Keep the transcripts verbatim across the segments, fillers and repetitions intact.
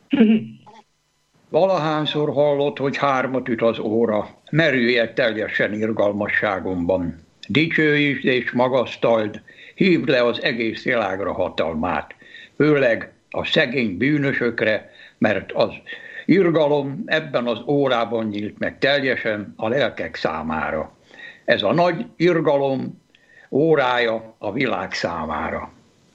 Valahányszor hallott, hogy hármat üt az óra, merülj el teljesen irgalmasságomban. Dicsőítsd és magasztald, hívd le az egész világra hatalmát, főleg a szegény bűnösökre, mert az irgalom ebben az órában nyílt meg teljesen a lelkek számára. Ez a nagy irgalom órája a világ számára.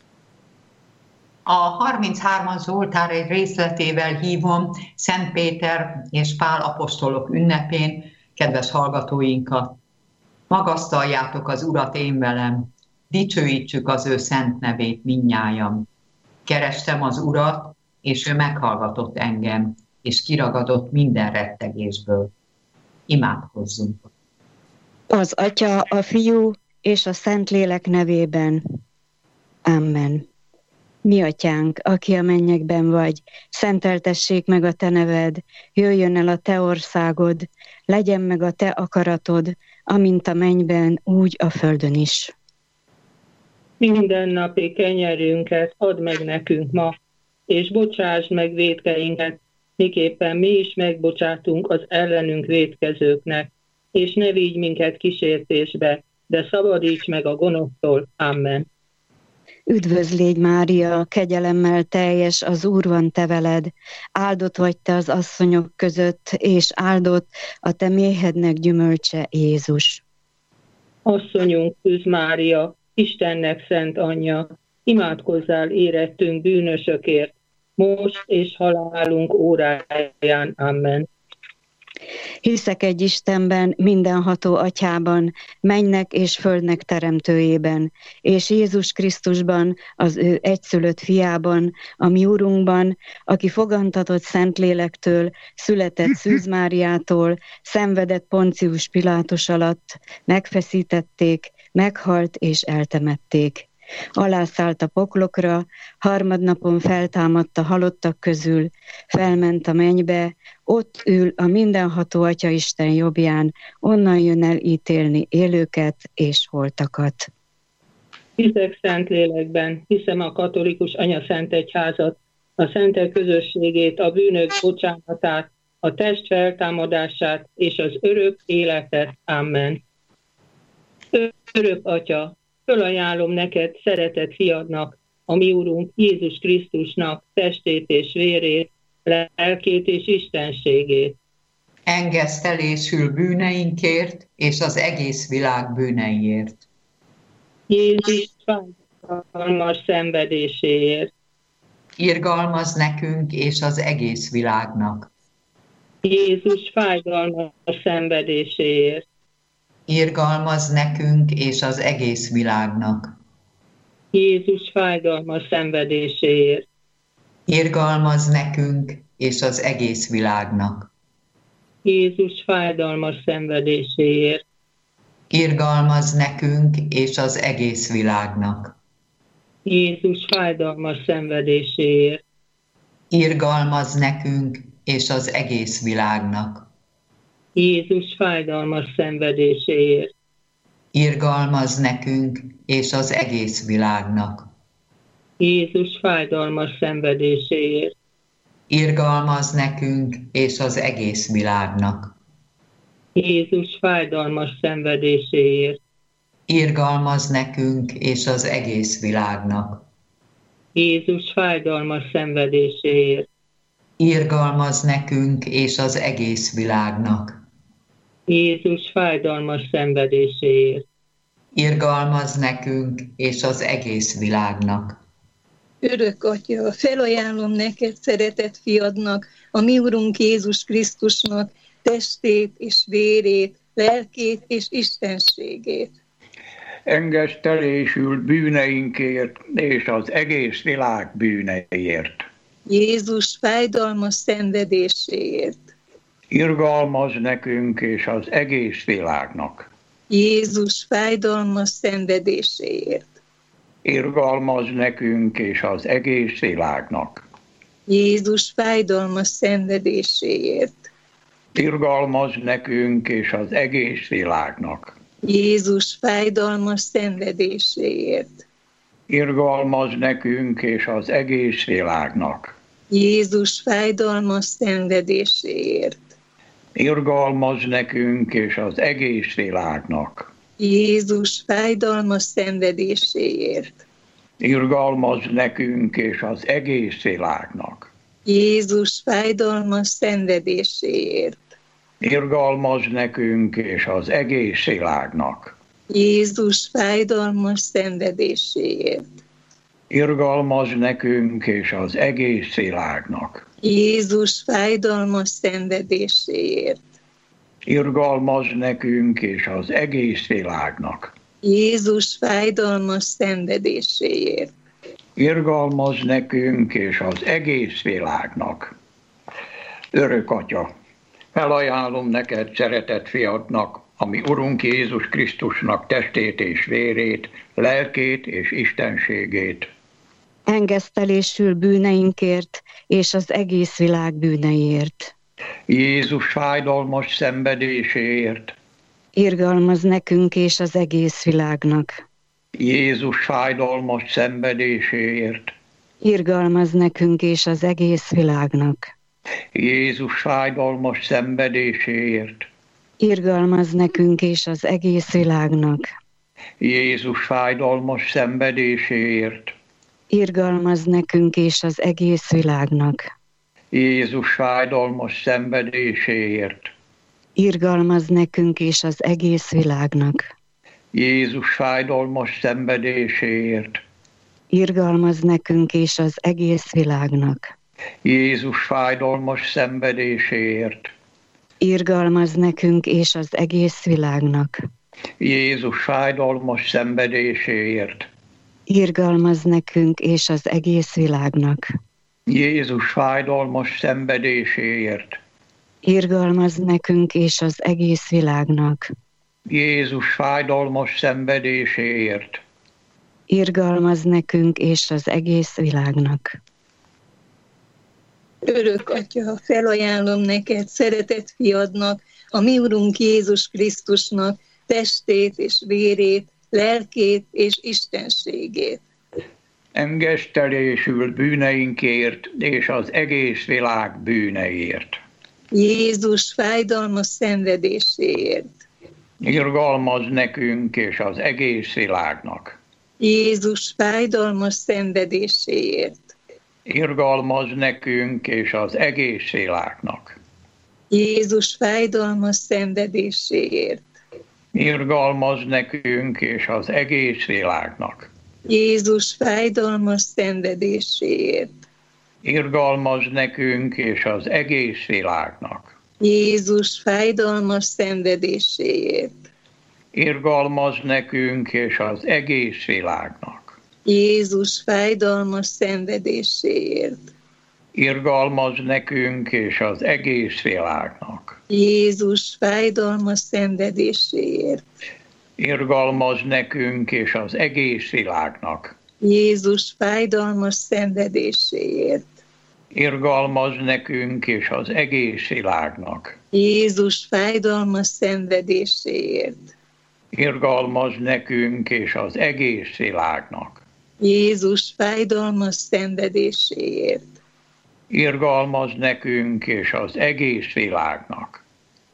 A harminchármas Zsoltár egy részletével hívom Szent Péter és Pál apostolok ünnepén kedves hallgatóinkat. Magasztaljátok az Urat én velem, dicsőítsük az ő szent nevét mindnyájan. Kerestem az Urat, és ő meghallgatott engem, és kiragadott minden rettegésből. Imádkozzunk! Az Atya, a Fiú és a Szentlélek nevében. Amen. Mi Atyánk, aki a mennyekben vagy, szenteltessék meg a te neved, jöjjön el a te országod, legyen meg a te akaratod, amint a mennyben, úgy a földön is. Mindennapi kenyerünket add meg nekünk ma, és bocsásd meg vétkeinket, miképpen mi is megbocsátunk az ellenünk vétkezőknek, és ne vigy minket kísértésbe, de szabadíts meg a gonosztól. Amen. Üdvözl légy, Mária, kegyelemmel teljes, az Úr van te veled, áldott vagy te az asszonyok között, és áldott a te méhednek gyümölcse, Jézus. Asszonyunk, Szűz Mária, Istennek szent anyja, imádkozzál érettünk bűnösökért, most és halálunk óráján. Amen. Hiszek egy Istenben, mindenható Atyában, mennynek és földnek teremtőjében, és Jézus Krisztusban, az ő egyszülött fiában, a mi Urunkban, aki fogantatott Szentlélektől, született Szűz Máriától, szenvedett Poncius Pilátus alatt, megfeszítették, meghalt és eltemették. Alászállt a poklokra, harmadnapon feltámadt a halottak közül, felment a mennybe, ott ül a mindenható Atya Isten jobbján, onnan jön el ítélni élőket és holtakat. Hiszek Szentlélekben, hiszem a katolikus anyaszentegyházat, a szentek közösségét, a bűnök bocsánatát, a test feltámadását és az örök életet. Amen. Örök Atya, fölajánlom neked szeretett fiadnak, a mi Úrunk Jézus Krisztusnak testét és vérét, lelkét és istenségét. Engesztelésül bűneinkért és az egész világ bűneiért. Jézus fájdalmas szenvedéséért. Irgalmaz nekünk és az egész világnak. Jézus fájdalmas szenvedéséért. Irgalmaz nekünk és az egész világnak. Jézus fájdalmas szenvedéséért. Irgalmaz nekünk és az egész világnak. Jézus fájdalmas szenvedéséért. Irgalmaz nekünk és az egész világnak. Jézus fájdalmas szenvedéséért. Irgalmaz nekünk és az egész világnak. Jézus fájdalmas szenvedéséért. Irgalmaz nekünk és az egész világnak. Jézus fájdalmas szenvedéséért. Irgalmaz nekünk és az egész világnak. Jézus fájdalmas szenvedéséért. Irgalmaz nekünk és az egész világnak. Jézus fájdalmas szenvedéséért. Irgalmaz nekünk és az egész világnak. Jézus fájdalmas szenvedéséért. Irgalmaz nekünk és az egész világnak. Örök Atya, felajánlom neked szeretett fiadnak, a mi Urunk Jézus Krisztusnak testét és vérét, lelkét és istenségét. Engesztelésül bűneinkért és az egész világ bűneiért. Jézus fájdalmas szenvedéséért. Irgalmaz nekünk és az egész világnak. Jézus fájdalmas szenvedéséért. Irgalmaz nekünk és az egész világnak. Jézus fájdalmas szenvedéséért. Irgalmaz nekünk és az egész világnak. Jézus fájdalmas szenvedéséért. Irgalmaz nekünk és az egész világnak. Jézus fájdalmas szenvedéséért. Irgalmaz nekünk és az egész világnak. Jézus fájdalmas szenvedéséért. Irgalmaz nekünk és az egész világnak. Jézus fájdalmas szenvedéséért. Irgalmaz nekünk és az egész világnak. Jézus fájdalmas szenvedéséért. Irgalmaz nekünk és az egész világnak. Jézus fájdalmas szenvedéséért. Irgalmaz nekünk és az egész világnak. Jézus fájdalmas szenvedéséért. Irgalmaz nekünk és az egész világnak. Örök Atya, felajánlom neked szeretett fiadnak, ami Urunk Jézus Krisztusnak testét és vérét, lelkét és istenségét. Engesztelésül bűneinkért és az egész világ bűneiért. Jézus fájdalmas szenvedéséért. Irgalmaz nekünk és az egész világnak. Jézus fájdalmas szenvedéséért. Irgalmaz nekünk és az egész világnak. Jézus fájdalmas szenvedéséért. Irgalmaz nekünk és az egész világnak. Jézus fájdalmas szenvedéséért. Irgalmaz nekünk és az egész világnak. Jézus fájdalmas szenvedéséért. Irgalmaz nekünk és az egész világnak. Jézus fájdalmas szenvedéséért. Irgalmaz nekünk és az egész világnak. Jézus fájdalmas szenvedéséért. Irgalmaz nekünk és az egész világnak. Jézus fájdalmas szenvedéséért. Irgalmaz nekünk és az egész világnak. Jézus fájdalmas szenvedéséért. Irgalmaz nekünk és az egész világnak. Jézus fájdalmas szenvedéséért. Irgalmaz nekünk és az egész világnak. Örök Atya, felajánlom neked szeretett fiadnak, a mi Urunk Jézus Krisztusnak testét és vérét, lelkét és istenségét. Engesztelésül bűneinkért és az egész világ bűneiért. Jézus fájdalmas szenvedéséért. Irgalmaz nekünk és az egész világnak. Jézus fájdalmas szenvedéséért. Irgalmaz nekünk és az egész világnak. Jézus fájdalmas szenvedéséért. Irgalmaz nekünk és az egész világnak. Jézus fájdalmas szenvedéséért. Irgalmaz nekünk és az egész világnak. Jézus fájdalmas szenvedéséért. Irgalmaz nekünk és az egész világnak. Jézus fájdalmas szenvedéséért. Irgalmaz nekünk és az egész világnak. Jézus fájdalmas szenvedéséért. Irgalmaz nekünk és az egész világnak. Jézus fájdalmas szenvedéséért. Irgalmaz nekünk és az egész világnak. Jézus fájdalmas szenvedéséért. Irgalmaz nekünk és az egész világnak. Jézus fájdalmas szenvedéséért. Irgalmaz nekünk és az egész világnak.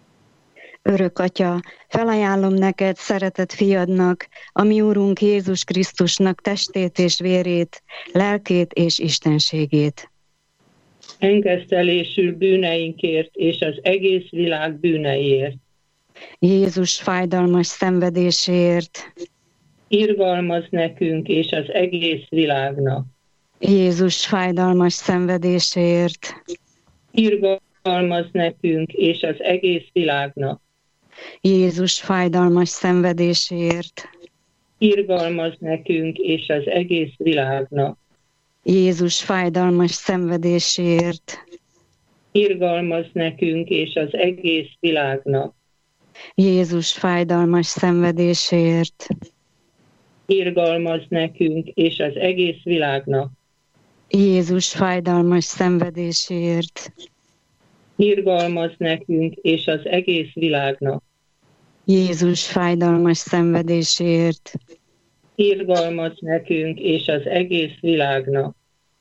Örök Atya, felajánlom neked szeretett fiadnak, a mi Úrunk Jézus Krisztusnak testét és vérét, lelkét és istenségét. Engesztelésül bűneinkért és az egész világ bűneiért. Jézus fájdalmas szenvedéséért. Irgalmaz nekünk és az egész világnak. Jézus fájdalmas szenvedéséért. Irgalmaz nekünk és az egész világnak. Jézus fájdalmas szenvedéséért. Irgalmaz nekünk és az egész világnak. Jézus fájdalmas szenvedéséért. Irgalmaz nekünk és az egész világnak. Jézus fájdalmas szenvedéséért. Irgalmaz nekünk és az egész világnak. Jézus fájdalmas szenvedéséért. Irgalmaz nekünk és az egész világnak. Jézus fájdalmas szenvedéséért. Irgalmaz nekünk és az egész világnak.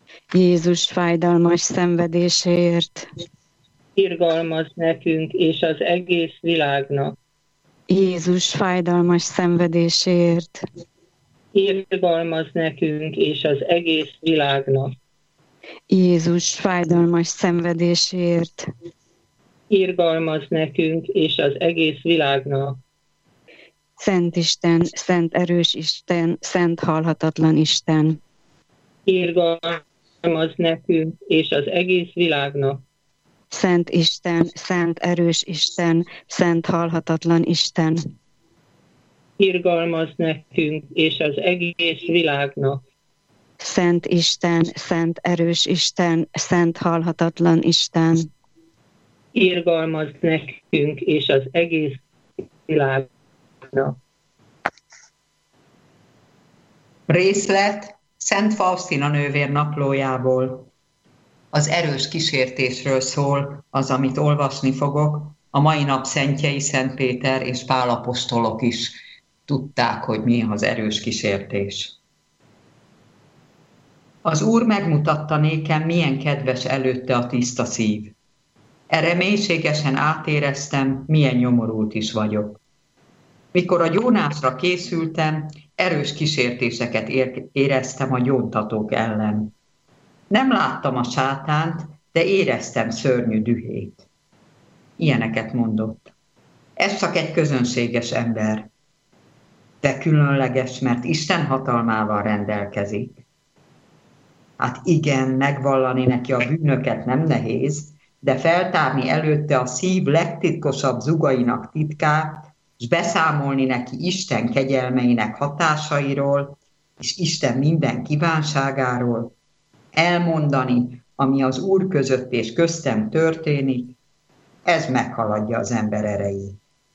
Jézus fájdalmas szenvedéséért. Irgalmaz nekünk és az egész világnak. Jézus fájdalmas szenvedéséért. Irgalmaz nekünk és az egész világnak. Jézus fájdalmas szenvedéséért. Irgalmaz nekünk és az egész világnak. Szent Isten, szent erős Isten, szent halhatatlan Isten. Irgalmaz nekünk és az egész világnak. Szent Isten, szent erős Isten, szent halhatatlan Isten. Irgalmaz nekünk és az egész világnak. Szent Isten, szent erős Isten, szent halhatatlan Isten. Irgalmaz nekünk és az egész világnak. Részlet Szent Faustina nővér naplójából. Az erős kísértésről szól az, amit olvasni fogok. A mai nap szentjei, Szent Péter és Pál apostolok is tudták, hogy mi az erős kísértés. Az Úr megmutatta nékem, milyen kedves előtte a tiszta szív. Erre mélységesen átéreztem, milyen nyomorult is vagyok. Mikor a gyónásra készültem, erős kísértéseket éreztem a gyóntatók ellen. Nem láttam a sátánt, de éreztem szörnyű dühét. Ilyeneket mondott. Ez csak egy közönséges ember, de különleges, mert Isten hatalmával rendelkezik. Hát igen, megvallani neki a bűnöket nem nehéz, de feltárni előtte a szív legtitkosabb zugainak titkát, és beszámolni neki Isten kegyelmeinek hatásairól, és Isten minden kívánságáról, elmondani, ami az Úr között és köztem történik, ez meghaladja az ember erejét.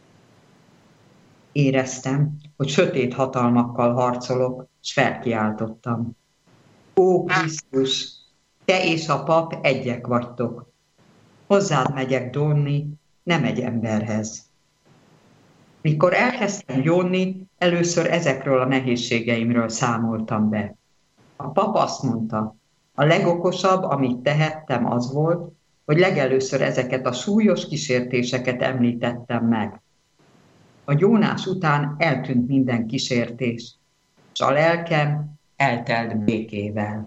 Éreztem, hogy sötét hatalmakkal harcolok, és felkiáltottam. Ó Krisztus, te és a pap egyek vagytok. Hozzád megyek gyónni, nem egy emberhez. Mikor elkezdtem gyónni, először ezekről a nehézségeimről számoltam be. A pap azt mondta, a legokosabb, amit tehettem, az volt, hogy legelőször ezeket a súlyos kísértéseket említettem meg. A gyónás után eltűnt minden kísértés, és a lelkem eltelt békével.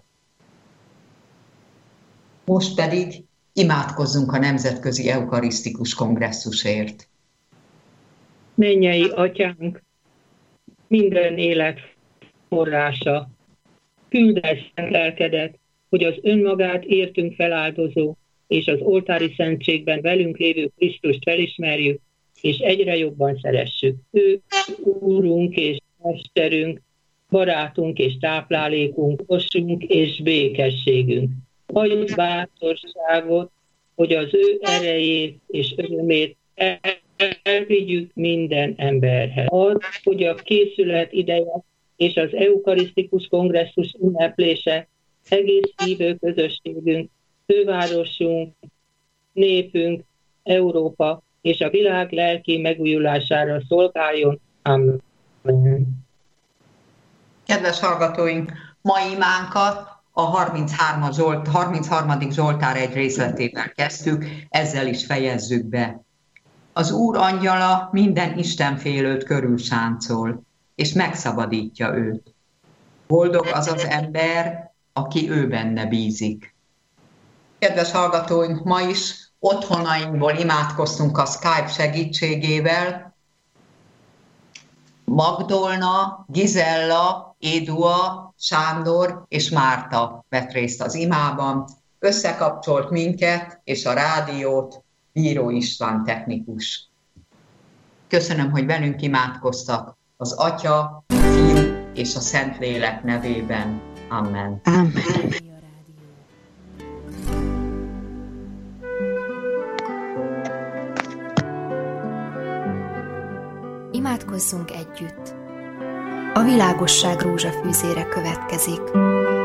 Most pedig imádkozzunk a Nemzetközi Eukarisztikus Kongresszusért. Mennyei Atyánk, minden élet forrása, küld el szent lelkedet, hogy az önmagát értünk feláldozó és az oltári szentségben velünk lévő Krisztust felismerjük, és egyre jobban szeressük. Ő Úrunk és Mesterünk, barátunk és táplálékunk, osunk és békességünk. Adj bátorságot, hogy az ő erejét és örömét elvigyük minden emberhez. Add, hogy a készület ideje és az eukarisztikus kongresszus ünneplése egész hívő közösségünk, fővárosunk, népünk, Európa és a világ lelki megújulására szolgáljon. Amen. Kedves hallgatóink, mai imánkat a harmincharmadik Zsoltár egy részletével kezdtük, ezzel is fejezzük be. Az Úr angyala minden istenfélőt körülsáncol, és megszabadítja őt. Boldog az az ember, aki ő benne bízik. Kedves hallgatóink, ma is otthonainkból imádkoztunk a Skype segítségével. Magdolna, Gizella, Édua, Sándor és Márta vett részt az imában. Összekapcsolt minket és a rádiót Bíró István technikus. Köszönöm, hogy velünk imádkoztak az Atya, a Fiú és a Szentlélek nevében. Amen. Amen. Imádkozzunk együtt. A világosság rózsafűzére következik.